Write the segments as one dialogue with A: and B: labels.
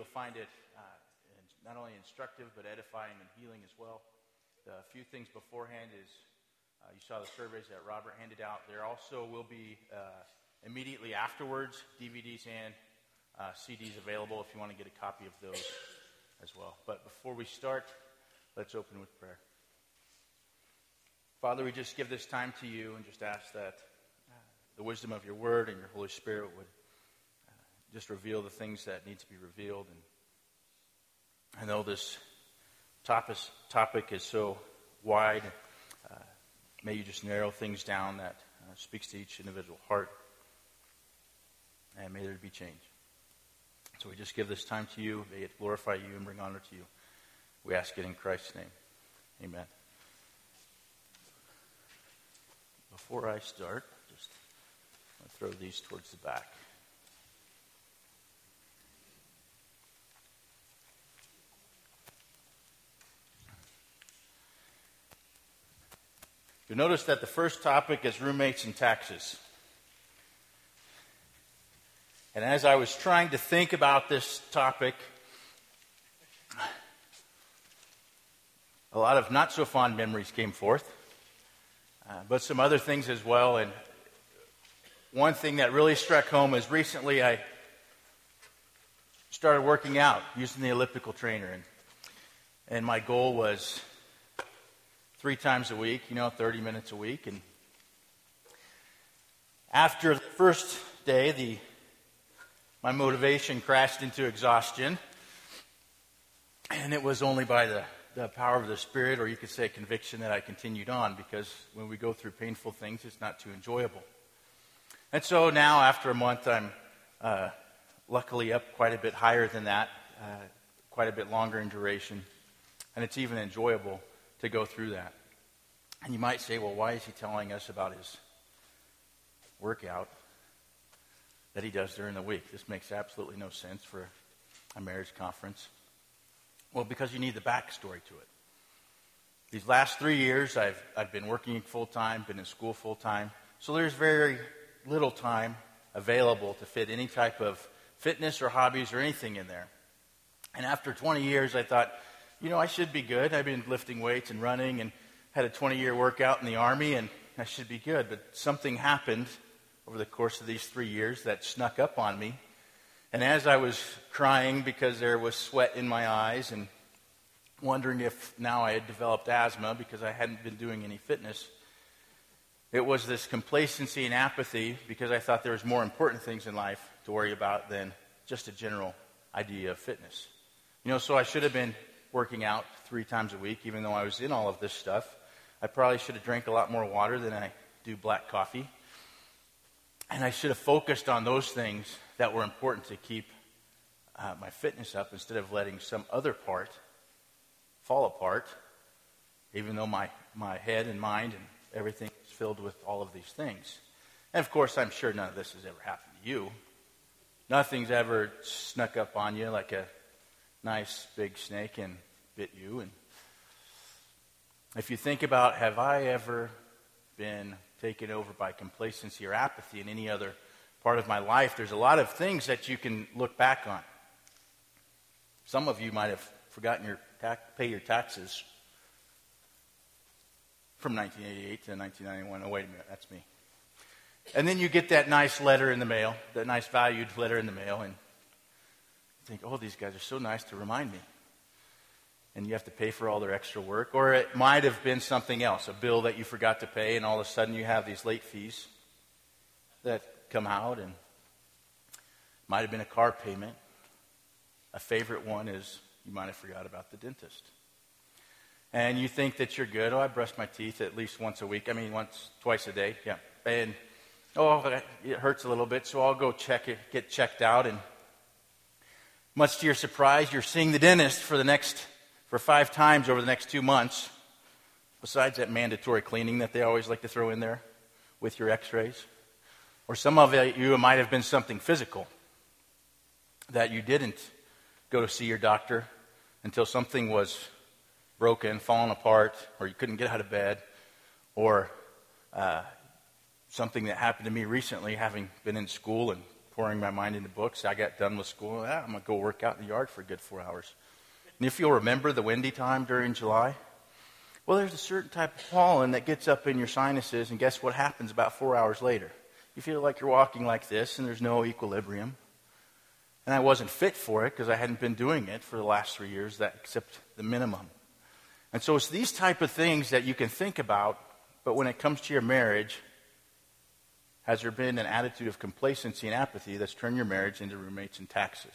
A: you'll find it not only instructive but edifying and healing as well. A few things beforehand is you saw the surveys that Robert handed out. There also will be immediately afterwards DVDs and CDs available if you want to get a copy of those as well. But before we start, let's open with prayer. Father, we just give this time to you and just ask that the wisdom of your word and your Holy Spirit would just reveal the things that need to be revealed. And I know this topic is so wide, may you just narrow things down that speaks to each individual heart, and may there be change. So we just give this time to you. May it glorify you and bring honor to you. We ask it in Christ's name. Amen. Before I start, just throw these towards the back. You'll notice that the first topic is roommates and taxes. And as I was trying to think about this topic, a lot of not so fond memories came forth, but some other things as well. And one thing that really struck home is recently I started working out using the elliptical trainer. And my goal was 3 times a week, 30 minutes a week. And after the first day, my motivation crashed into exhaustion. And it was only by the power of the Spirit, or you could say conviction, that I continued on, because when we go through painful things, it's not too enjoyable. And so now, after a month, I'm luckily up quite a bit higher than that, quite a bit longer in duration, and it's even enjoyable to go through that. And you might say, well, why is he telling us about his workout that he does during the week? This makes absolutely no sense for a marriage conference. Well, because you need the backstory to it. These last 3 years, I've been working full-time, been in school full-time, so there's very little time available to fit any type of fitness or hobbies or anything in there. And after 20 years, I thought, I should be good. I've been lifting weights and running and had a 20-year workout in the Army, and I should be good. But something happened over the course of these 3 years that snuck up on me. And as I was crying because there was sweat in my eyes and wondering if now I had developed asthma because I hadn't been doing any fitness, it was this complacency and apathy because I thought there was more important things in life to worry about than just a general idea of fitness. So I should have been working out 3 times a week, even though I was in all of this stuff. I probably should have drank a lot more water than I do black coffee. And I should have focused on those things that were important to keep my fitness up instead of letting some other part fall apart, even though my head and mind and everything is filled with all of these things. And of course, I'm sure none of this has ever happened to you. Nothing's ever snuck up on you like a nice big snake and bit you. And if you think about, have I ever been taken over by complacency or apathy in any other part of my life, there's a lot of things that you can look back on. Some of you might have forgotten pay your taxes from 1988 to 1991. Oh, wait a minute, that's me. And then you get that nice letter in the mail, that nice valued letter in the mail, and you think, oh, these guys are so nice to remind me. And you have to pay for all their extra work. Or it might have been something else, a bill that you forgot to pay, and all of a sudden you have these late fees that come out, and it might have been a car payment. A favorite one is you might have forgot about the dentist. And you think that you're good. Oh, I brush my teeth at least once a week. Twice a day. Yeah. And, it hurts a little bit, so I'll go get checked out. And much to your surprise, you're seeing the dentist for 5 times over the next 2 months, besides that mandatory cleaning that they always like to throw in there with your x-rays. Or some of you, it might have been something physical that you didn't go to see your doctor until something was broken, fallen apart, or you couldn't get out of bed, or something that happened to me recently, having been in school and pouring my mind into books. I got done with school. I'm going to go work out in the yard for a good 4 hours. And if you'll remember the windy time during July, well, there's a certain type of pollen that gets up in your sinuses, and guess what happens about 4 hours later? You feel like you're walking like this, and there's no equilibrium. And I wasn't fit for it because I hadn't been doing it for the last 3 years, except the minimum. And so it's these type of things that you can think about, but when it comes to your marriage, has there been an attitude of complacency and apathy that's turned your marriage into roommates and taxes?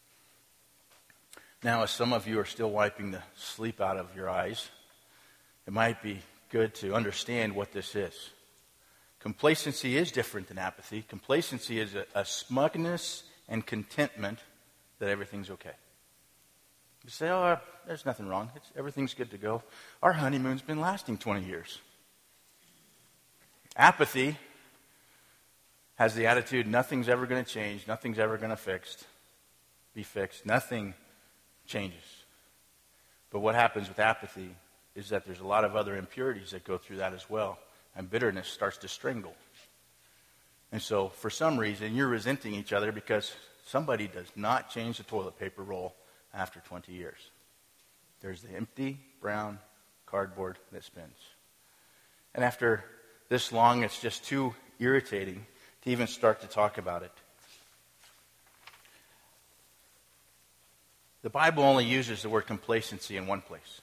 A: Now, as some of you are still wiping the sleep out of your eyes, it might be good to understand what this is. Complacency is different than apathy. Complacency is a smugness and contentment that everything's okay. You say, oh, there's nothing wrong. Everything's good to go. Our honeymoon's been lasting 20 years. Apathy has the attitude, nothing's ever going to change, nothing's ever going to be fixed, nothing changes. But what happens with apathy is that there's a lot of other impurities that go through that as well, and bitterness starts to strangle. And so, for some reason, you're resenting each other because somebody does not change the toilet paper roll after 20 years. There's the empty, brown cardboard that spins. And after this long, it's just too irritating to even start to talk about it. The Bible only uses the word complacency in one place.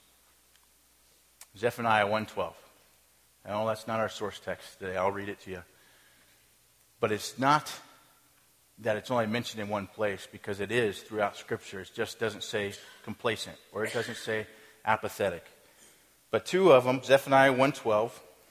A: Zephaniah 1:12. No, that's not our source text today. I'll read it to you. But it's not that it's only mentioned in one place, because it is throughout Scripture. It just doesn't say complacent, or it doesn't say apathetic. But two of them, Zephaniah 1:12,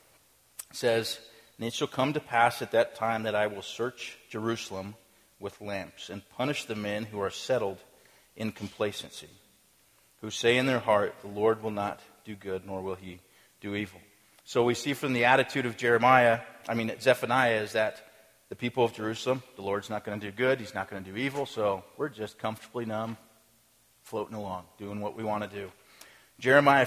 A: says, "And it shall come to pass at that time that I will search Jerusalem with lamps, and punish the men who are settled in complacency, who say in their heart, the Lord will not do good, nor will he do evil." So we see from the attitude of Zephaniah, is that the people of Jerusalem, the Lord's not going to do good, he's not going to do evil, so we're just comfortably numb, floating along, doing what we want to do. Jeremiah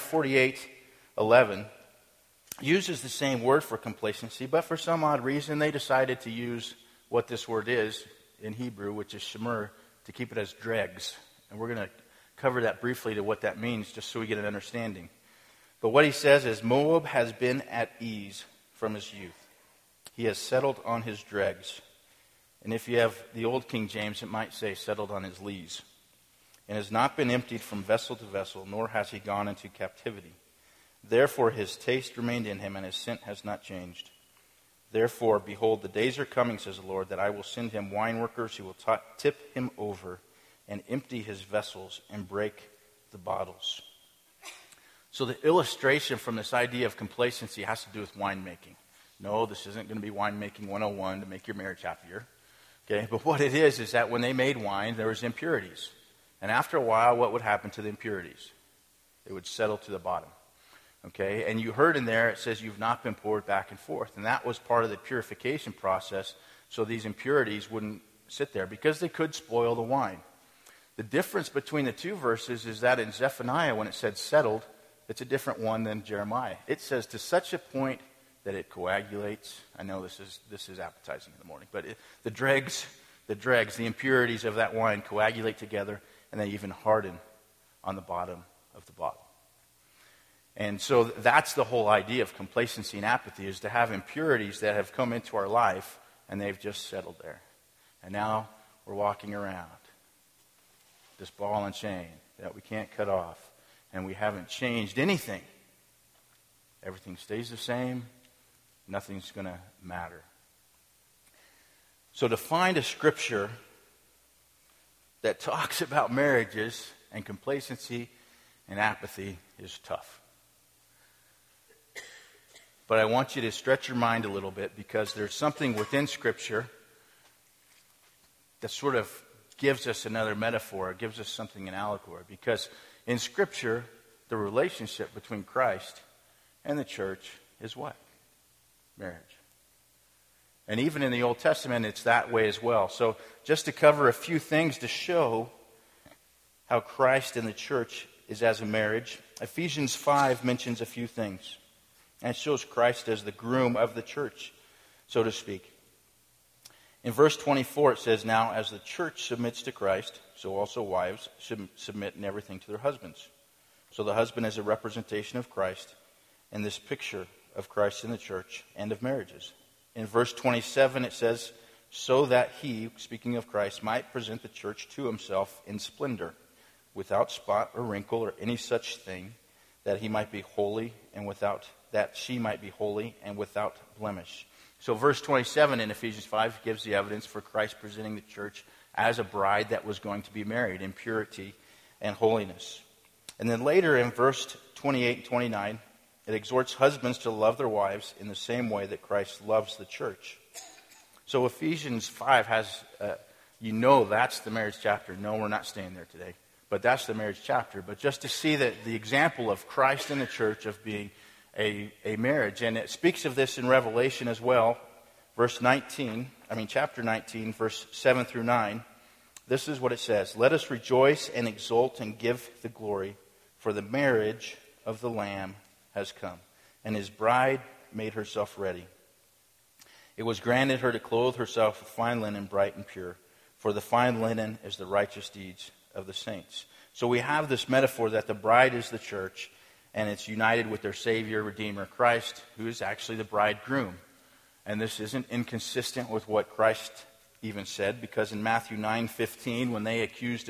A: 48:11 uses the same word for complacency, but for some odd reason they decided to use what this word is in Hebrew, which is shemer, to keep it as dregs. And we're going to cover that briefly to what that means, just so we get an understanding. But what he says is, Moab has been at ease from his youth. He has settled on his dregs. And if you have the old King James, it might say settled on his lees. And has not been emptied from vessel to vessel, nor has he gone into captivity. Therefore his taste remained in him, and his scent has not changed. Therefore, behold, the days are coming, says the Lord, that I will send him wine workers who will tip him over, and empty his vessels, and break the bottles. So the illustration from this idea of complacency has to do with winemaking. No, this isn't going to be winemaking 101 to make your marriage happier. Okay, but what it is that when they made wine, there was impurities. And after a while, what would happen to the impurities? They would settle to the bottom. Okay, and you heard in there, it says you've not been poured back and forth. And that was part of the purification process, so these impurities wouldn't sit there, because they could spoil the wine. The difference between the two verses is that in Zephaniah, when it said settled, it's a different one than Jeremiah. It says to such a point that it coagulates. I know this is appetizing in the morning, but the dregs, the impurities of that wine coagulate together, and they even harden on the bottom of the bottle. And so that's the whole idea of complacency and apathy, is to have impurities that have come into our life, and they've just settled there. And now we're walking around, this ball and chain that we can't cut off, and we haven't changed anything. Everything stays the same. Nothing's going to matter. So to find a scripture that talks about marriages and complacency and apathy is tough. But I want you to stretch your mind a little bit, because there's something within Scripture that sort of gives us another metaphor, gives us something in allegory. Because in Scripture, the relationship between Christ and the church is what? Marriage. And even in the Old Testament, it's that way as well. So just to cover a few things to show how Christ and the church is as a marriage, Ephesians 5 mentions a few things. And it shows Christ as the groom of the church, so to speak. In verse 24 it says, "Now as the church submits to Christ, so also wives should submit in everything to their husbands. So the husband is a representation of Christ, and this picture of Christ in the church and of marriages." In verse 27 it says, "So that he," speaking of Christ, "might present the church to himself in splendor, without spot or wrinkle or any such thing, that he might be holy and that she might be holy and without blemish." So verse 27 in Ephesians 5 gives the evidence for Christ presenting the church as a bride that was going to be married in purity and holiness. And then later in verse 28 and 29, it exhorts husbands to love their wives in the same way that Christ loves the church. So Ephesians 5 has, that's the marriage chapter. No, we're not staying there today. But that's the marriage chapter. But just to see that the example of Christ in the church of being a marriage. And it speaks of this in Revelation as well. Chapter 19, verse 7 through 9. This is what it says. "Let us rejoice and exult and give the glory, for the marriage of the Lamb has come, and his bride made herself ready. It was granted her to clothe herself with fine linen, bright and pure, for the fine linen is the righteous deeds of the saints." So we have this metaphor that the bride is the church, and it's united with their Savior, Redeemer, Christ, who is actually the bridegroom. And this isn't inconsistent with what Christ even said, because in Matthew 9:15, when they accused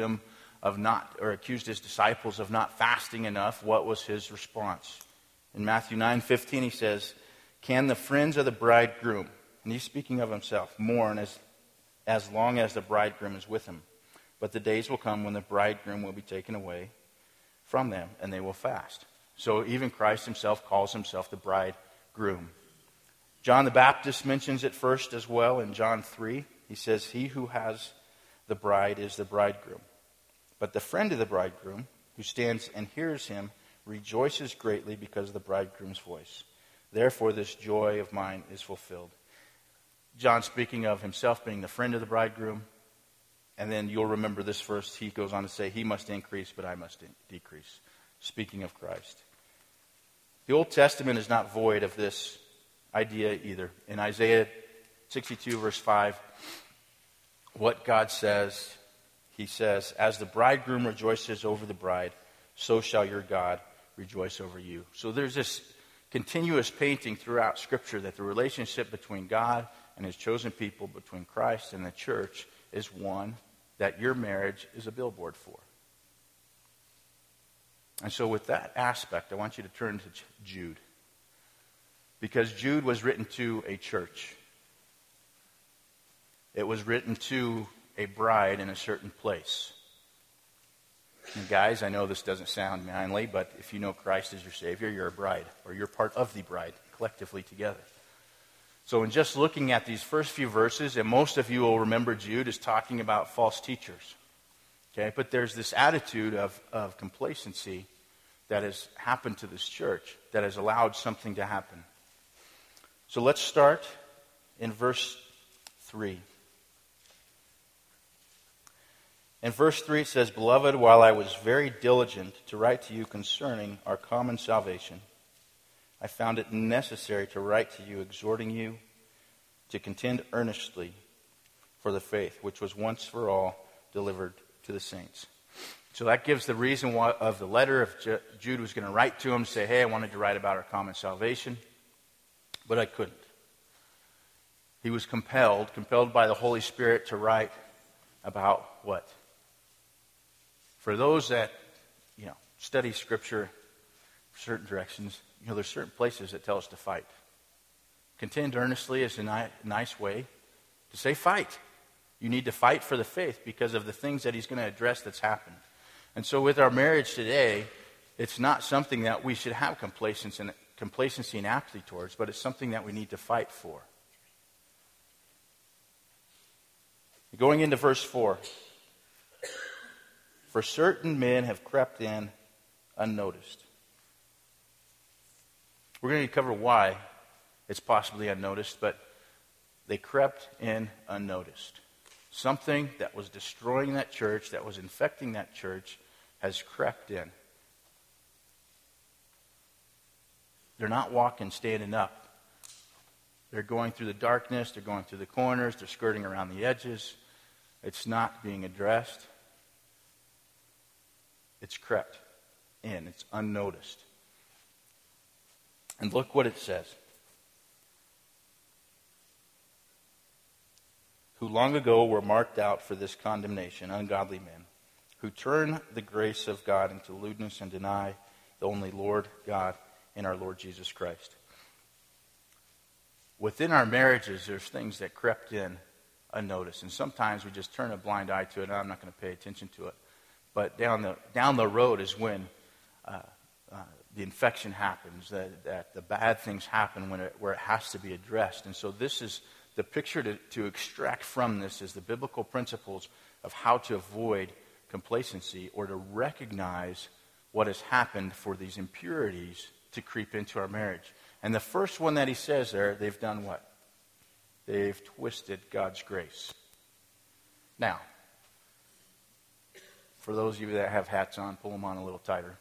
A: his disciples of not fasting enough, what was his response? In Matthew 9:15, he says, "Can the friends of the bridegroom," and he's speaking of himself, "mourn as long as the bridegroom is with him? But the days will come when the bridegroom will be taken away from them, and they will fast." So even Christ himself calls himself the bridegroom. John the Baptist mentions it first as well in John 3. He says, "He who has the bride is the bridegroom. But the friend of the bridegroom, who stands and hears him, rejoices greatly because of the bridegroom's voice. Therefore this joy of mine is fulfilled." John speaking of himself being the friend of the bridegroom. And then you'll remember this verse. He goes on to say, "He must increase, but I must decrease." Speaking of Christ. The Old Testament is not void of this idea either. In Isaiah 62, verse 5, what God says, he says, "As the bridegroom rejoices over the bride, so shall your God rejoice over you." So there's this continuous painting throughout Scripture that the relationship between God and his chosen people, between Christ and the church, is one that your marriage is a billboard for. And so with that aspect, I want you to turn to Jude. Because Jude was written to a church. It was written to a bride in a certain place. And guys, I know this doesn't sound manly, but if you know Christ as your Savior, you're a bride, or you're part of the bride, collectively together. So in just looking at these first few verses, and most of you will remember Jude is talking about false teachers. Okay, but there's this attitude of complacency that has happened to this church, that has allowed something to happen. So let's start in verse 3. In verse 3 it says, "Beloved, while I was very diligent to write to you concerning our common salvation, I found it necessary to write to you, exhorting you to contend earnestly for the faith which was once for all delivered to the saints." So that gives the reason why of the letter. If Jude was going to write to him, say, "Hey, I wanted to write about our common salvation, but I couldn't." He was compelled by the Holy Spirit to write about what? For those that, study Scripture for certain directions, there's certain places that tell us to fight. Contend earnestly is a nice way to say fight. You need to fight for the faith because of the things that he's going to address that's happened. And so with our marriage today, it's not something that we should have complacency and apathy towards, but it's something that we need to fight for. Going into verse 4. "For certain men have crept in unnoticed." We're going to cover why it's possibly unnoticed, but they crept in unnoticed. Something that was destroying that church, that was infecting that church, has crept in. They're not walking, standing up. They're going through the darkness. They're going through the corners. They're skirting around the edges. It's not being addressed. It's crept in. It's unnoticed. And look what it says. Who long ago were marked out for this condemnation, ungodly men, who turn the grace of God into lewdness and deny the only Lord God and our Lord Jesus Christ. Within our marriages, there's things that crept in unnoticed. And sometimes we just turn a blind eye to it, and I'm not going to pay attention to it. But down the road is when the infection happens, that the bad things happen where it has to be addressed. And so this is the picture to extract from this is the biblical principles of how to avoid complacency or to recognize what has happened for these impurities to creep into our marriage. And the first one that he says there, they've done what? They've twisted God's grace. Now, for those of you that have hats on, pull them on a little tighter.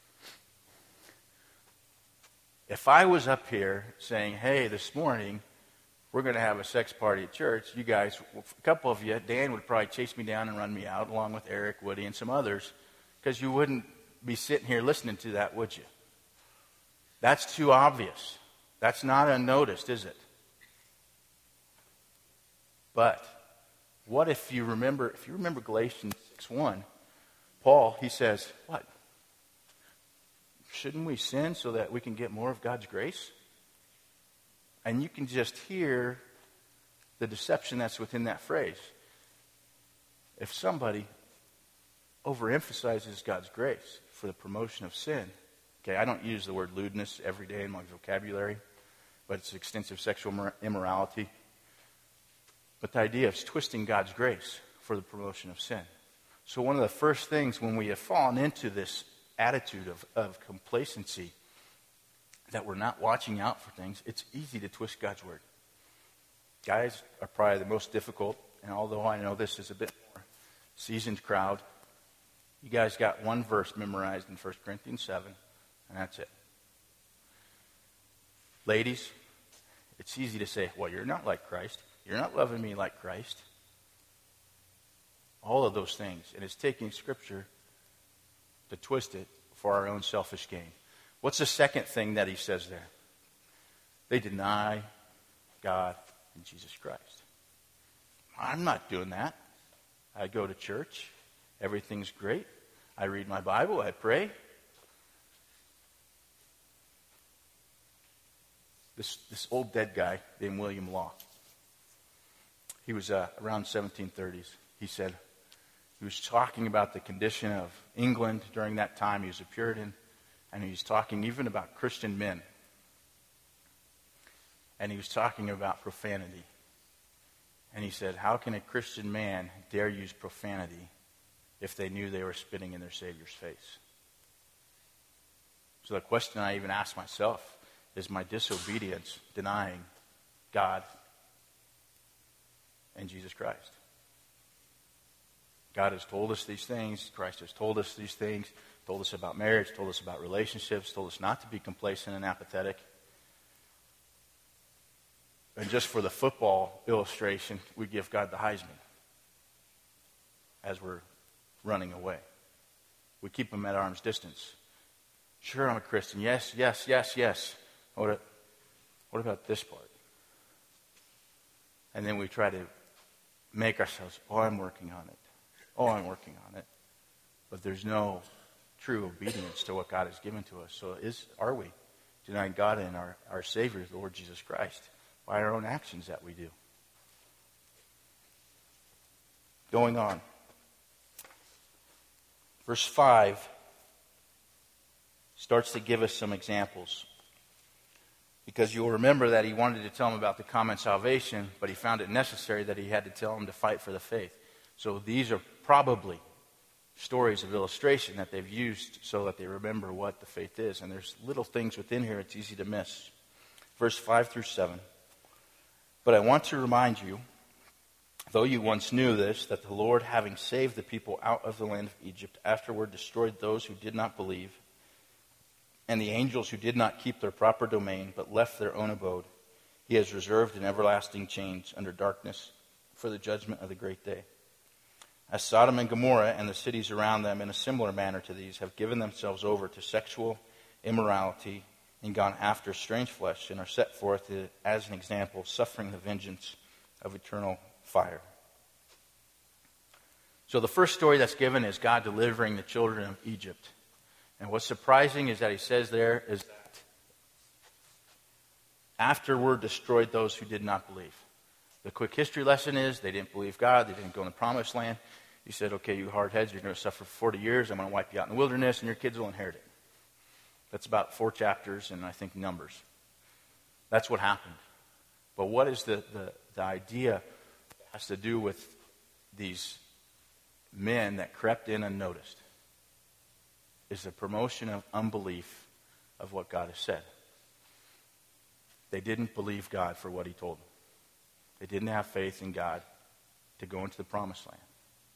A: If I was up here saying, hey, this morning, we're going to have a sex party at church, you guys, a couple of you, Dan would probably chase me down and run me out, along with Eric, Woody, and some others, because you wouldn't be sitting here listening to that, would you? That's too obvious. That's not unnoticed, is it? But what if you remember Galatians 6:1, Paul, he says, what? Shouldn't we sin so that we can get more of God's grace? And you can just hear the deception that's within that phrase. If somebody overemphasizes God's grace for the promotion of sin, okay, I don't use the word lewdness every day in my vocabulary, but it's extensive sexual immorality. But the idea of twisting God's grace for the promotion of sin. So one of the first things when we have fallen into this attitude of complacency, that we're not watching out for things, it's easy to twist God's word. Guys are probably the most difficult, and although I know this is a bit more seasoned crowd, you guys got one verse memorized in 1 Corinthians 7, and that's it. Ladies, it's easy to say, well, you're not like Christ. You're not loving me like Christ. All of those things. And it's taking Scripture to twist it for our own selfish gain. What's the second thing that he says there? They deny God and Jesus Christ. I'm not doing that. I go to church. Everything's great. I read my Bible. I pray. This old dead guy named William Law. He was around 1730s. He said, he was talking about the condition of England during that time. He was a Puritan. And he was talking even about Christian men. And he was talking about profanity. And he said, how can a Christian man dare use profanity if they knew they were spitting in their Savior's face? So the question I even ask myself, is my disobedience denying God and Jesus Christ? God has told us these things. Christ has told us these things. Told us about marriage. Told us about relationships. Told us not to be complacent and apathetic. And just for the football illustration, we give God the Heisman as we're running away. We keep him at arm's distance. Sure, I'm a Christian. Yes, yes, yes, yes. What about this part? And then we try to make ourselves, I'm working on it. I'm working on it. But there's no true obedience to what God has given to us. So are we denying God and our Savior, the Lord Jesus Christ, by our own actions that we do? Going on. Verse 5 starts to give us some examples. Because you'll remember that he wanted to tell them about the common salvation, but he found it necessary that he had to tell them to fight for the faith. So these are probably stories of illustration that they've used so that they remember what the faith is. And there's little things within here it's easy to miss. Verse 5 through 7. But I want to remind you, though you once knew this, that the Lord, having saved the people out of the land of Egypt, afterward destroyed those who did not believe, and the angels who did not keep their proper domain, but left their own abode. He has reserved an everlasting chains under darkness for the judgment of the great day. As Sodom and Gomorrah and the cities around them in a similar manner to these have given themselves over to sexual immorality and gone after strange flesh and are set forth as an example, suffering the vengeance of eternal fire. So the first story that's given is God delivering the children of Egypt. And what's surprising is that he says there is that afterward destroyed those who did not believe. The quick history lesson is they didn't believe God. They didn't go in the promised land. He said, okay, you hardheads, you're going to suffer for 40 years. I'm going to wipe you out in the wilderness, and your kids will inherit it. That's about 4 chapters, and I think Numbers. That's what happened. But what is the idea that has to do with these men that crept in unnoticed? Is the promotion of unbelief of what God has said. They didn't believe God for what he told them. They didn't have faith in God to go into the promised land.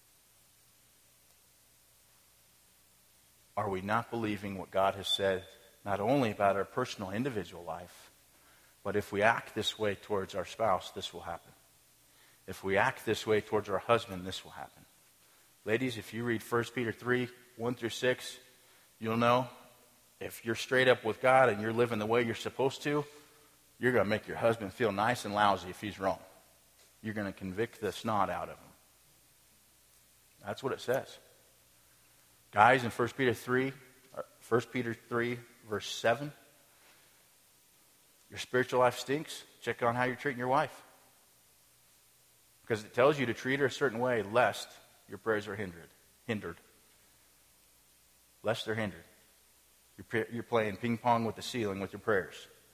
A: Are we not believing what God has said, not only about our personal individual life, but if we act this way towards our spouse, this will happen. If we act this way towards our husband, this will happen. Ladies, if you read 1 Peter 3, 1 through 6, you'll know if you're straight up with God and you're living the way you're supposed to, you're going to make your husband feel nice and lousy if he's wrong. You're going to convict the snot out of him. That's what it says. Guys, in 1 Peter 3, verse 7, your spiritual life stinks. Check on how you're treating your wife. Because it tells you to treat her a certain way, lest your prayers are hindered. Lest they're hindered. You're playing ping pong with the ceiling with your prayers.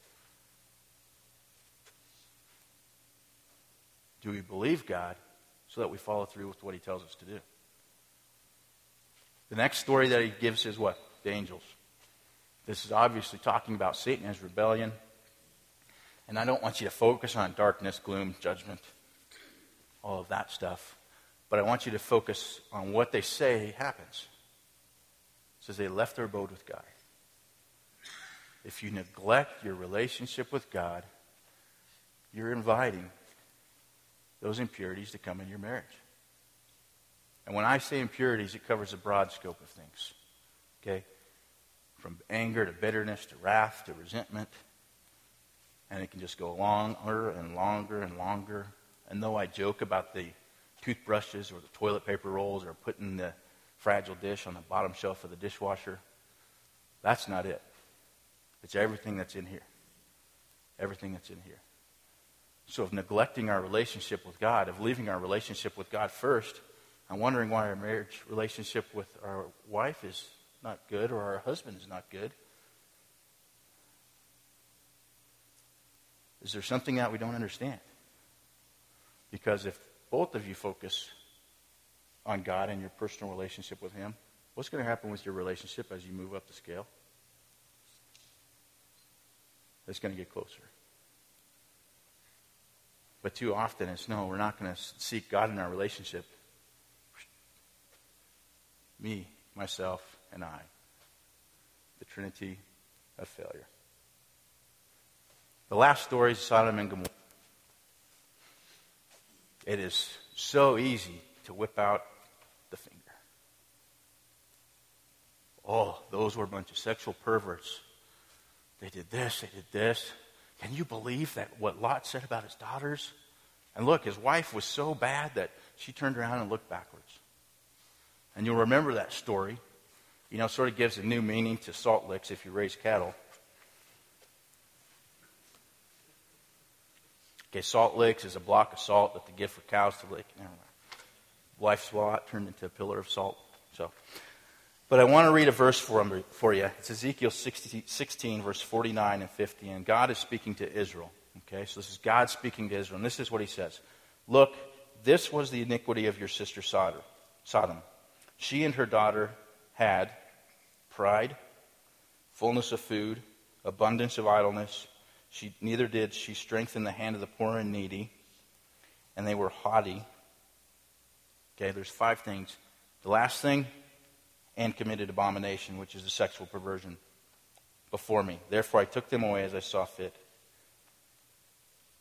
A: Do we believe God so that we follow through with what he tells us to do? The next story that he gives is what? The angels. This is obviously talking about Satan and his rebellion. And I don't want you to focus on darkness, gloom, judgment, all of that stuff. But I want you to focus on what they say happens. It says they left their abode with God. If you neglect your relationship with God, you're inviting those impurities to come in your marriage. And when I say impurities, it covers a broad scope of things. Okay? From anger to bitterness to wrath to resentment. And it can just go longer and longer and longer. And though I joke about the toothbrushes or the toilet paper rolls or putting the fragile dish on the bottom shelf of the dishwasher, that's not it. It's everything that's in here. Everything that's in here. So of neglecting our relationship with God, of leaving our relationship with God first, I'm wondering why our marriage relationship with our wife is not good or our husband is not good. Is there something that we don't understand? Because if both of you focus on God and your personal relationship with him, what's going to happen with your relationship as you move up the scale? It's going to get closer. But too often it's, no, we're not going to seek God in our relationship. Me, myself, and I. The Trinity of failure. The last story is Sodom and Gomorrah. It is so easy to whip out the finger. Oh, those were a bunch of sexual perverts. They did this, they did this. Can you believe that what Lot said about his daughters? And look, his wife was so bad that she turned around and looked backwards. And you'll remember that story. You know, sort of gives a new meaning to salt licks if you raise cattle. Okay, salt licks is a block of salt that they give for cows to lick. Never mind. Wife's lot turned into a pillar of salt. But I want to read a verse for you. It's Ezekiel 16, verse 49 and 50. And God is speaking to Israel. Okay, so this is God speaking to Israel. And this is what he says. Look, this was the iniquity of your sister Sodom. She and her daughter had pride, fullness of food, abundance of idleness. Neither did she strengthen the hand of the poor and needy. And they were haughty. Okay, there's 5 things. The last thing, and committed abomination, which is the sexual perversion before me. Therefore I took them away as I saw fit.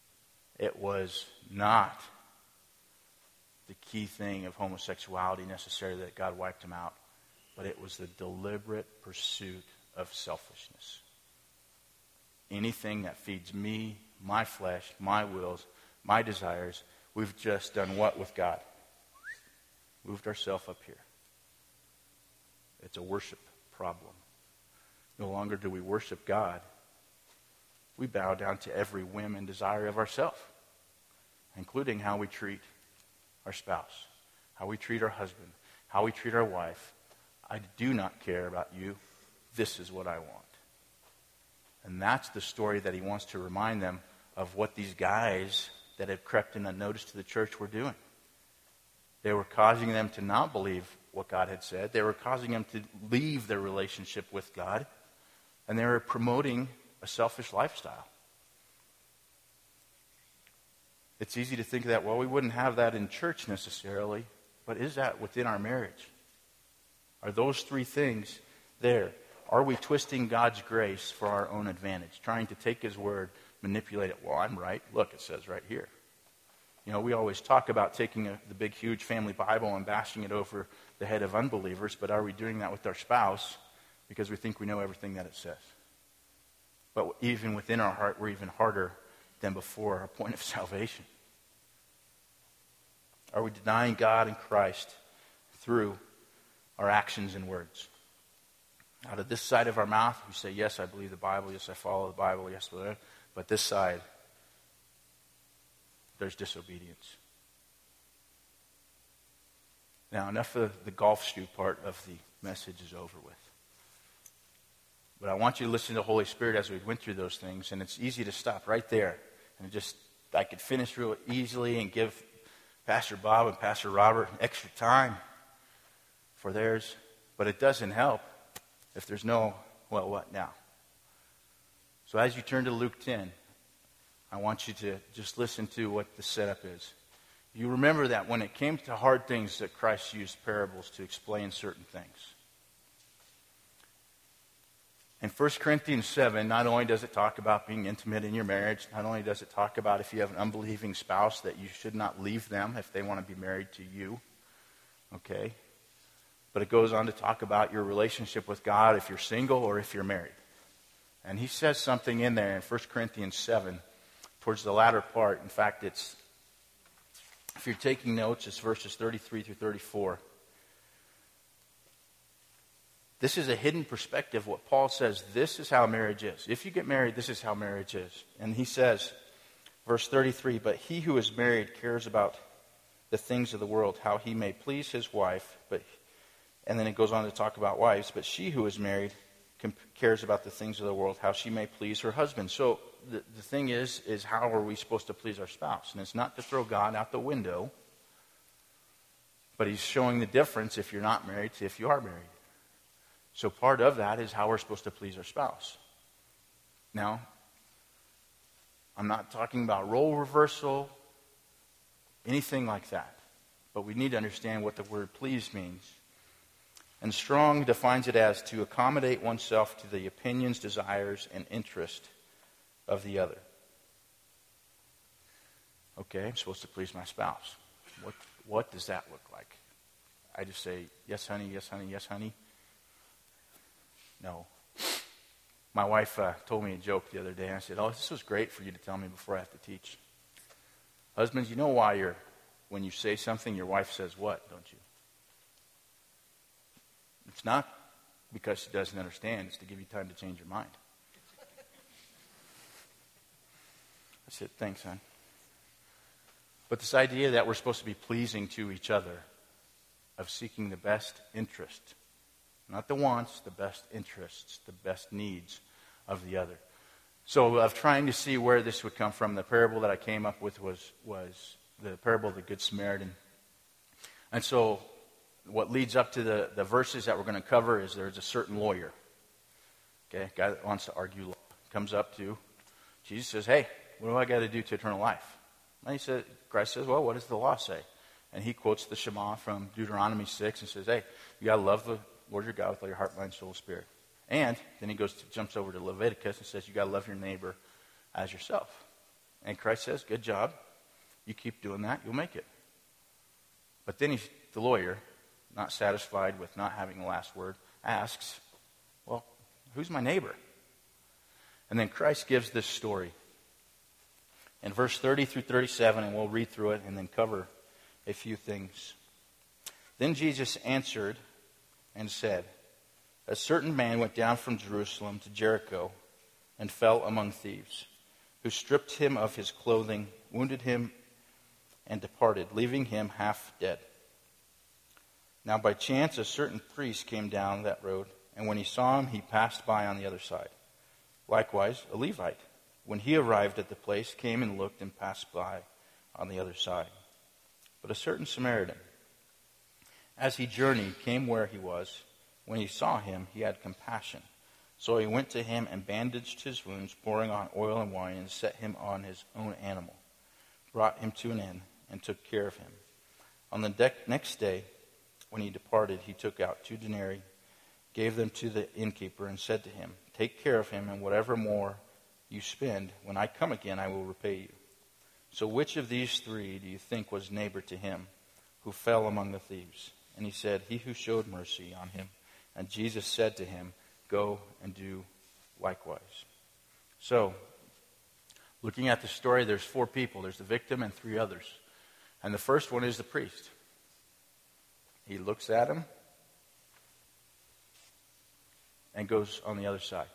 A: It was not the key thing of homosexuality necessarily that God wiped him out, but it was the deliberate pursuit of selfishness. Anything that feeds me, my flesh, my wills, my desires, we've just done what with God? Moved ourselves up here. It's a worship problem. No longer do we worship God. We bow down to every whim and desire of ourselves, including how we treat our spouse, how we treat our husband, how we treat our wife. I do not care about you. This is what I want. And that's the story that he wants to remind them of what these guys that have crept in unnoticed to the church were doing. They were causing them to not believe what God had said. They were causing them to leave their relationship with God. And they were promoting a selfish lifestyle. It's easy to think that, well, we wouldn't have that in church necessarily, but is that within our marriage? Are those three things there? Are we twisting God's grace for our own advantage, trying to take his word, manipulate it? Well, I'm right. Look, it says right here. You know, we always talk about taking the big, huge family Bible and bashing it over the head of unbelievers, but are we doing that with our spouse because we think we know everything that it says? But even within our heart, we're even harder than before our point of salvation. Are we denying God and Christ through our actions and words? Out of this side of our mouth, we say, yes, I believe the Bible, yes, I follow the Bible, yes, but this side, there's disobedience. Now, enough of the golf shoe part of the message is over with. But I want you to listen to the Holy Spirit as we went through those things, and it's easy to stop right there. And I could finish real easily and give Pastor Bob and Pastor Robert extra time for theirs, but it doesn't help if there's no, well, what now? So as you turn to Luke 10, I want you to just listen to what the setup is. You remember that when it came to hard things that Christ used parables to explain certain things. In 1 Corinthians 7, not only does it talk about being intimate in your marriage, not only does it talk about if you have an unbelieving spouse that you should not leave them if they want to be married to you. Okay? But it goes on to talk about your relationship with God if you're single or if you're married. And he says something in there in 1 Corinthians 7 towards the latter part. In fact, if you're taking notes, it's verses 33 through 34. This is a hidden perspective. What Paul says, this is how marriage is. If you get married, this is how marriage is. And he says, verse 33, but he who is married cares about the things of the world, how he may please his wife. And then it goes on to talk about wives. But she who is married cares about the things of the world, how she may please her husband. So the thing is how are we supposed to please our spouse? And it's not to throw God out the window, but he's showing the difference if you're not married to if you are married. So part of that is how we're supposed to please our spouse. Now, I'm not talking about role reversal, anything like that. But we need to understand what the word please means. And Strong defines it as to accommodate oneself to the opinions, desires, and interest of the other. Okay, I'm supposed to please my spouse. What does that look like? I just say, yes, honey, yes, honey, yes, honey. No. My wife told me a joke the other day. And I said, this was great for you to tell me before I have to teach. Husbands, you know why when you say something, your wife says what, don't you? It's not because she doesn't understand. It's to give you time to change your mind. I said, thanks, hon. But this idea that we're supposed to be pleasing to each other, of seeking the best interest, not the wants, the best interests, the best needs of the other. So of trying to see where this would come from, the parable that I came up with was the parable of the Good Samaritan. And so what leads up to the verses that we're going to cover is there's a certain lawyer, okay, guy that wants to argue law, comes up to Jesus, says, hey, what do I got to do to eternal life? And Christ says, well, what does the law say? And he quotes the Shema from Deuteronomy 6 and says, hey, you got to love the Lord your God with all your heart, mind, soul, spirit. And then he jumps over to Leviticus and says, you got to love your neighbor as yourself. And Christ says, good job. You keep doing that, you'll make it. But then the lawyer, not satisfied with not having the last word, asks, well, who's my neighbor? And then Christ gives this story. In verse 30 through 37, and we'll read through it and then cover a few things. Then Jesus answered and said, a certain man went down from Jerusalem to Jericho and fell among thieves, who stripped him of his clothing, wounded him, and departed, leaving him half dead. Now by chance a certain priest came down that road, and when he saw him, he passed by on the other side. Likewise, a Levite, when he arrived at the place, came and looked and passed by on the other side. But a certain Samaritan, as he journeyed, came where he was. When he saw him, he had compassion. So he went to him and bandaged his wounds, pouring on oil and wine, and set him on his own animal, brought him to an inn, and took care of him. On the next day, when he departed, he took out 2 denarii, gave them to the innkeeper, and said to him, take care of him, and whatever more you spend, when I come again, I will repay you. So which of these 3 do you think was neighbor to him who fell among the thieves? And he said, he who showed mercy on him. And Jesus said to him, go and do likewise. So, looking at the story, there's 4 people. There's the victim and 3 others. And the first one is the priest. He looks at him and goes on the other side.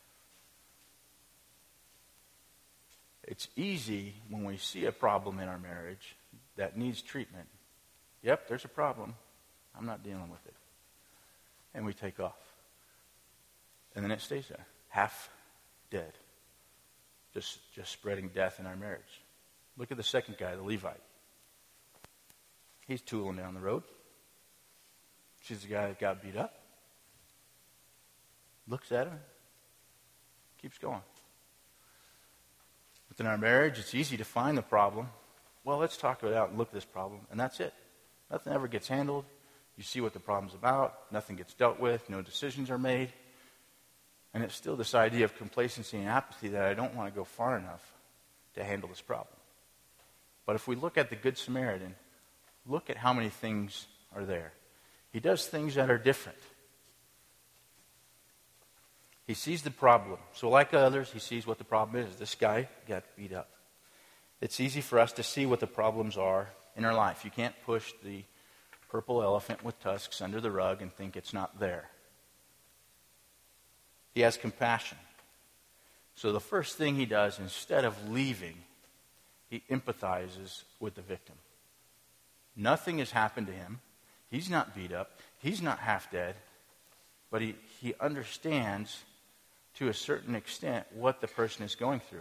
A: It's easy when we see a problem in our marriage that needs treatment. Yep, there's a problem. I'm not dealing with it. And we take off. And then it stays there, half dead. Just spreading death in our marriage. Look at the second guy, the Levite. He's tooling down the road. She's the guy that got beat up. Looks at him. Keeps going. Within our marriage, it's easy to find the problem. Well, let's talk it out and look at this problem. And that's it. Nothing ever gets handled. You see what the problem's about. Nothing gets dealt with. No decisions are made. And it's still this idea of complacency and apathy that I don't want to go far enough to handle this problem. But if we look at the Good Samaritan, look at how many things are there. He does things that are different. He sees the problem. So like others, he sees what the problem is. This guy got beat up. It's easy for us to see what the problems are in our life. You can't push the purple elephant with tusks under the rug and think it's not there. He has compassion. So the first thing he does, instead of leaving, he empathizes with the victim. Nothing has happened to him. He's not beat up. He's not half dead. But he understands to a certain extent what the person is going through.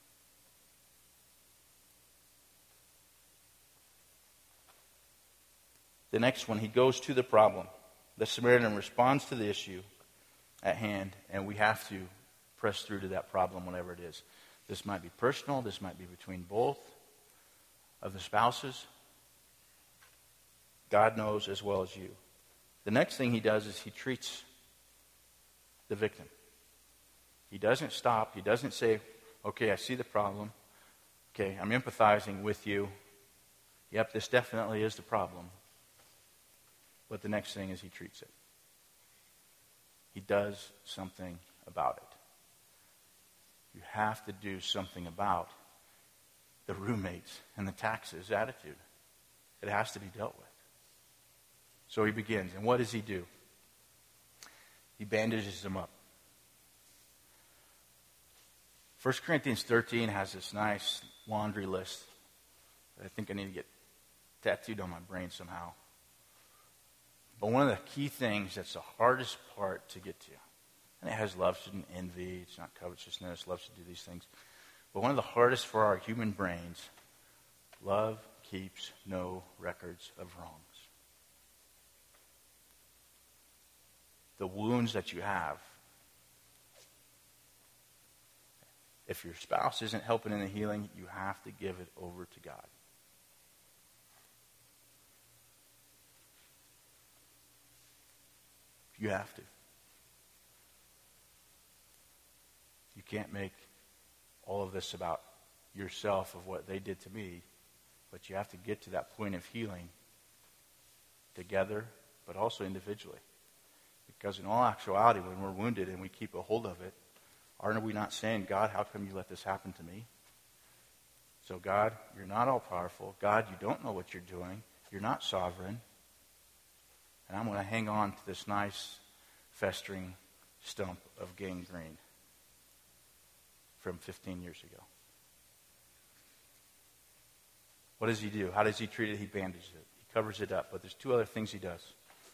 A: The next one, he goes to the problem. The Samaritan responds to the issue at hand, and we have to press through to that problem, whatever it is. This might be personal. This might be between both of the spouses. God knows as well as you. The next thing he does is he treats the victim. He doesn't stop. He doesn't say, okay, I see the problem. Okay, I'm empathizing with you. Yep, this definitely is the problem. But the next thing is he treats it. He does something about it. You have to do something about the roommates and the taxes attitude. It has to be dealt with. So he begins. And what does he do? He bandages them up. 1 Corinthians 13 has this nice laundry list that I think I need to get tattooed on my brain somehow. But one of the key things that's the hardest part to get to, and it has love and envy, it's not covetousness, love to do these things. But one of the hardest for our human brains, love keeps no records of wrongs. The wounds that you have, if your spouse isn't helping in the healing, you have to give it over to God. You have to. You can't make all of this about yourself of what they did to me, but you have to get to that point of healing together, but also individually. Because in all actuality, when we're wounded and we keep a hold of it, aren't we not saying, God, how come you let this happen to me? So God, you're not all powerful. God, you don't know what you're doing. You're not sovereign. And I'm going to hang on to this nice, festering stump of gangrene from 15 years ago. What does he do? How does he treat it? He bandages it. He covers it up. But there's two other things he does.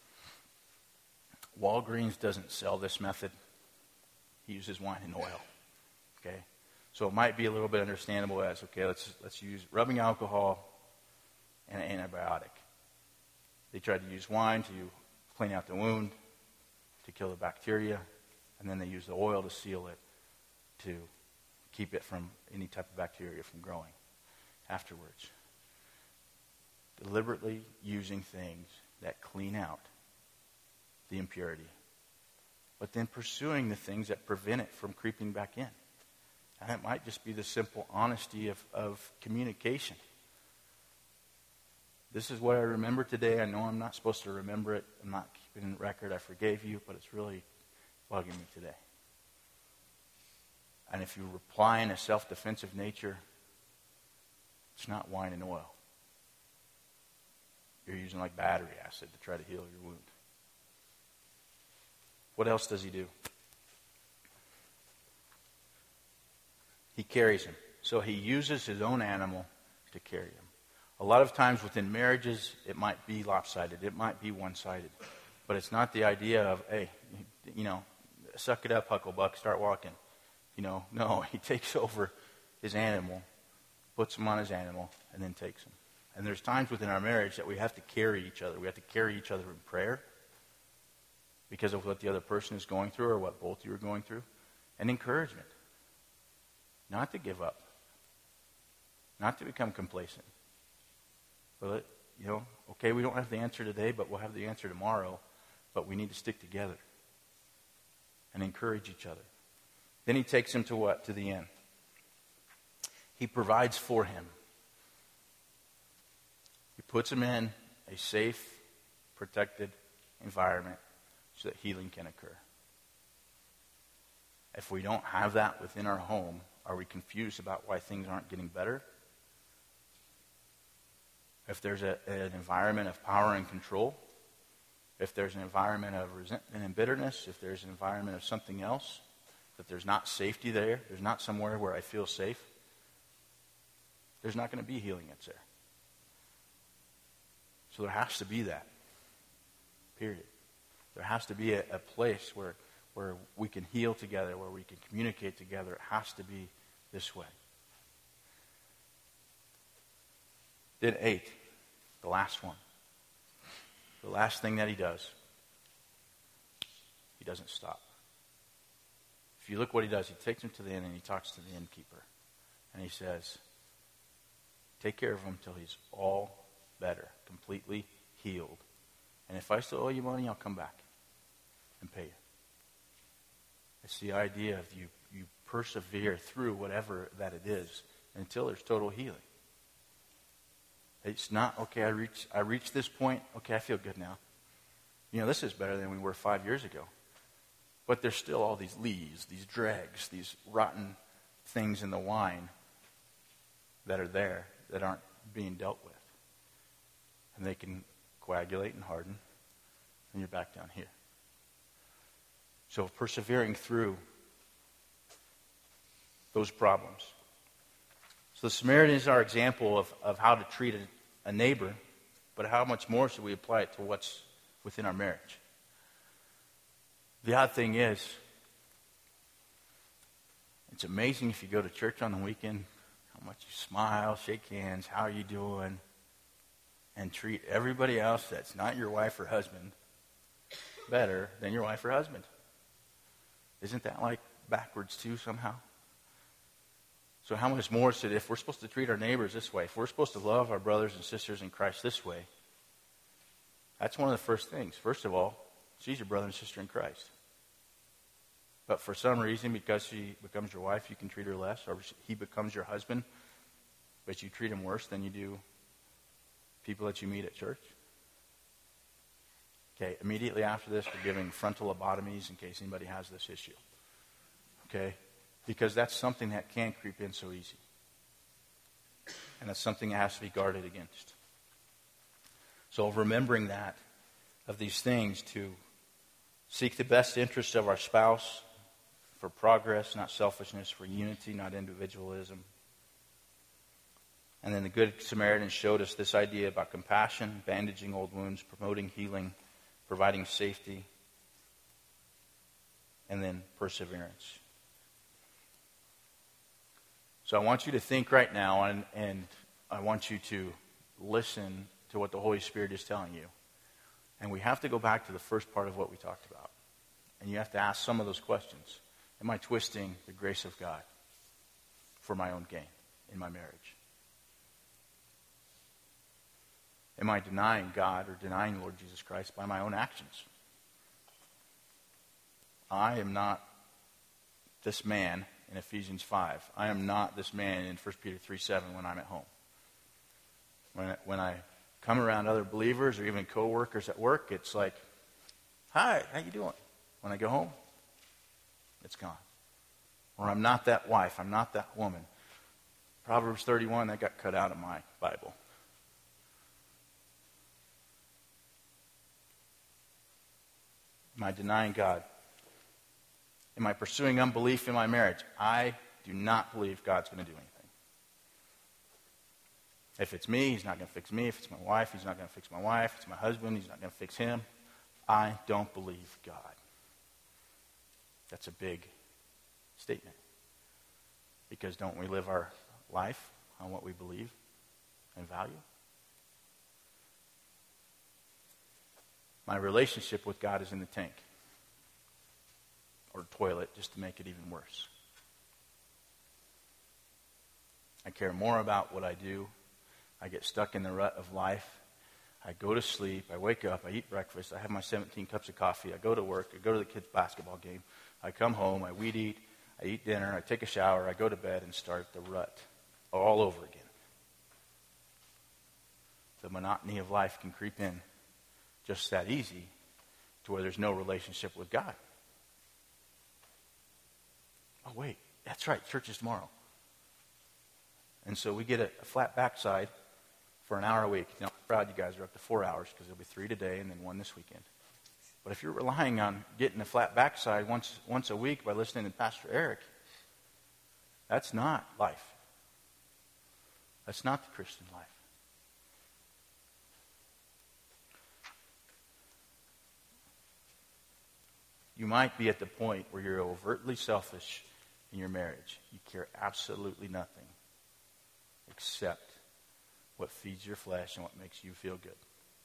A: Walgreens doesn't sell this method. He uses wine and oil. Okay? So it might be a little bit understandable as, okay, let's use rubbing alcohol and an antibiotic. They tried to use wine to clean out the wound, to kill the bacteria, and then they use the oil to seal it, to keep it from any type of bacteria from growing afterwards. Deliberately using things that clean out the impurity, but then pursuing the things that prevent it from creeping back in. And it might just be the simple honesty of communication. This is what I remember today. I know I'm not supposed to remember it. I'm not keeping record. I forgave you, but it's really bugging me today. And if you reply in a self-defensive nature, it's not wine and oil. You're using like battery acid to try to heal your wound. What else does he do? He carries him. So he uses his own animal to carry him. A lot of times within marriages, it might be lopsided. It might be one-sided. But it's not the idea of, hey, suck it up, Hucklebuck, start walking. No, he takes over his animal, puts him on his animal, and then takes him. And there's times within our marriage that we have to carry each other. We have to carry each other in prayer because of what the other person is going through or what both you are going through. And encouragement. Not to give up. Not to become complacent. But, okay, we don't have the answer today, but we'll have the answer tomorrow. But we need to stick together and encourage each other. Then he takes him to what? To the end. He provides for him. He puts him in a safe, protected environment so that healing can occur. If we don't have that within our home, are we confused about why things aren't getting better? If there's an environment of power and control, if there's an environment of resentment and bitterness, if there's an environment of something else, that there's not safety there, there's not somewhere where I feel safe, there's not going to be healing that's there. So there has to be that. Period. There has to be a place where we can heal together, where we can communicate together. It has to be this way. Then 8, the last one. The last thing that he does, he doesn't stop. If you look what he does, he takes him to the inn and he talks to the innkeeper. And he says, take care of him till he's all better, completely healed. And if I still owe you money, I'll come back and pay you. It's the idea of you persevere through whatever that it is until there's total healing. It's not, okay, I reached this point, okay, I feel good now. This is better than we were 5 years ago. But there's still all these lees, these dregs, these rotten things in the wine that are there that aren't being dealt with. And they can coagulate and harden, and you're back down here. So persevering through those problems. So the Samaritan is our example of how to treat a neighbor, but how much more should we apply it to what's within our marriage? The odd thing is, it's amazing if you go to church on the weekend, how much you smile, shake hands, how are you doing, and treat everybody else that's not your wife or husband better than your wife or husband. Isn't that like backwards too somehow? So how much more should, if we're supposed to treat our neighbors this way, if we're supposed to love our brothers and sisters in Christ this way, that's one of the first things. First of all, she's your brother and sister in Christ. But for some reason, because she becomes your wife, you can treat her less, or he becomes your husband, but you treat them worse than you do people that you meet at church. Okay, immediately after this, we're giving frontal lobotomies in case anybody has this issue. Okay? Because that's something that can creep in so easy. And that's something that has to be guarded against. So remembering that, of these things, to seek the best interests of our spouse for progress, not selfishness, for unity, not individualism. And then the Good Samaritan showed us this idea about compassion, bandaging old wounds, promoting healing, providing safety, and then perseverance. So I want you to think right now, and I want you to listen to what the Holy Spirit is telling you. And we have to go back to the first part of what we talked about. And you have to ask some of those questions. Am I twisting the grace of God for my own gain in my marriage? Am I denying God or denying Lord Jesus Christ by my own actions? I am not this man in Ephesians 5. I am not this man in 1 Peter 3:7 when I'm at home. When I come around other believers or even co-workers at work, it's like, hi, how you doing? When I go home, it's gone. Or I'm not that wife. I'm not that woman. Proverbs 31, that got cut out of my Bible. Am I denying God? Am I pursuing unbelief in my marriage? I do not believe God's going to do anything. If it's me, he's not going to fix me. If it's my wife, he's not going to fix my wife. If it's my husband, he's not going to fix him. I don't believe God. That's a big statement. Because don't we live our life on what we believe and value? My relationship with God is in the tank or toilet, just to make it even worse. I care more about what I do. I get stuck in the rut of life. I go to sleep. I wake up. I eat breakfast. I have my 17 cups of coffee. I go to work. I go to the kids' basketball game. I come home. I weed eat. I eat dinner. I take a shower. I go to bed and start the rut all over again. The monotony of life can creep in just that easy to where there's no relationship with God. Oh, wait. That's right. Church is tomorrow. And so we get a flat backside for an hour a week. Now, I'm proud you guys are up to 4 hours because there'll be 3 today and then 1 this weekend. But if you're relying on getting a flat backside once a week by listening to Pastor Eric, that's not life. That's not the Christian life. You might be at the point where you're overtly selfish in your marriage. You care absolutely nothing except what feeds your flesh and what makes you feel good.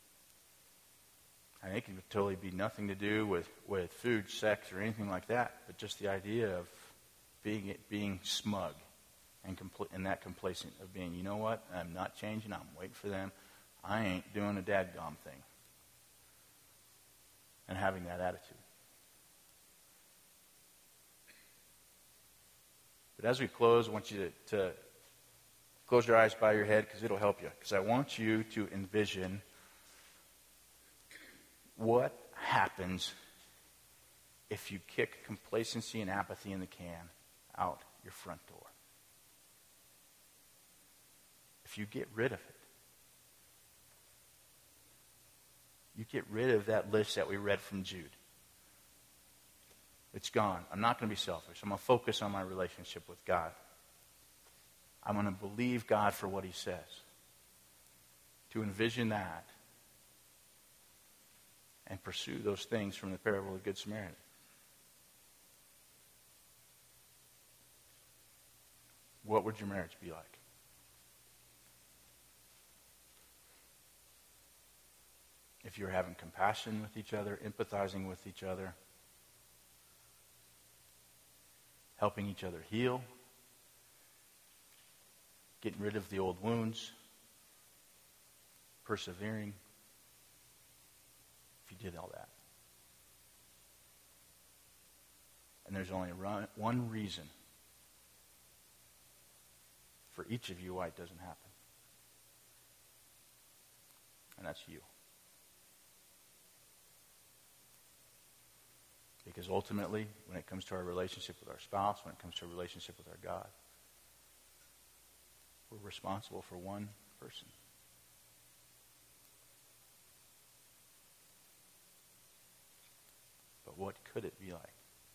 A: I think it would totally be nothing to do with food, sex, or anything like that, but just the idea of being smug and that complacent of being, you know what, I'm not changing, I'm waiting for them, I ain't doing a dadgum thing. And having that attitude. But as we close, I want you to close your eyes, bow your head, because it'll help you. Because I want you to envision what happens if you kick complacency and apathy in the can out your front door. If you get rid of it. You get rid of that list that we read from Jude. It's gone. I'm not going to be selfish. I'm going to focus on my relationship with God. I'm going to believe God for what he says. To envision that and pursue those things from the parable of the Good Samaritan. What would your marriage be like? If you're having compassion with each other, empathizing with each other, helping each other heal, getting rid of the old wounds, persevering, if you did all that. And there's only one reason for each of you why it doesn't happen. And that's you. Because ultimately, when it comes to our relationship with our spouse, when it comes to our relationship with our God, we're responsible for one person. But what could it be like?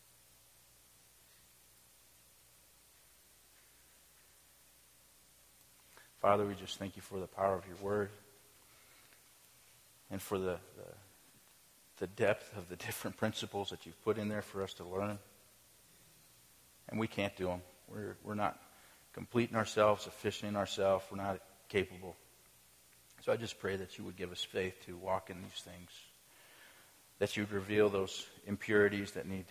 A: Father, we just thank you for the power of your word and for the depth of the different principles that you've put in there for us to learn. And we can't do them. We're not complete in ourselves, sufficient in ourselves. We're not capable. So I just pray that you would give us faith to walk in these things, that you would reveal those impurities that need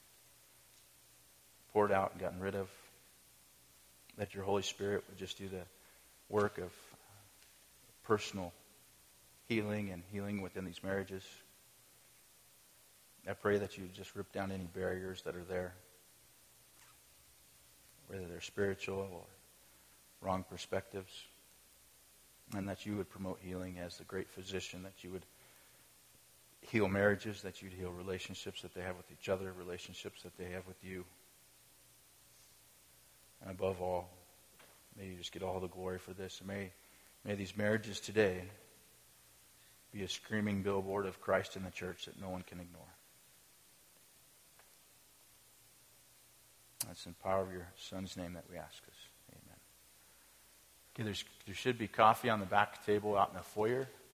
A: poured out and gotten rid of, that your Holy Spirit would just do the work of personal healing and healing within these marriages. I pray that you would just rip down any barriers that are there, whether they're spiritual or wrong perspectives, and that you would promote healing as the great physician, that you would heal marriages, that you'd heal relationships that they have with each other, relationships that they have with you. And above all, may you just get all the glory for this. And may these marriages today be a screaming billboard of Christ in the church that no one can ignore. That's in the power of your Son's name that we ask this. Amen. Okay, there should be coffee on the back table out in the foyer.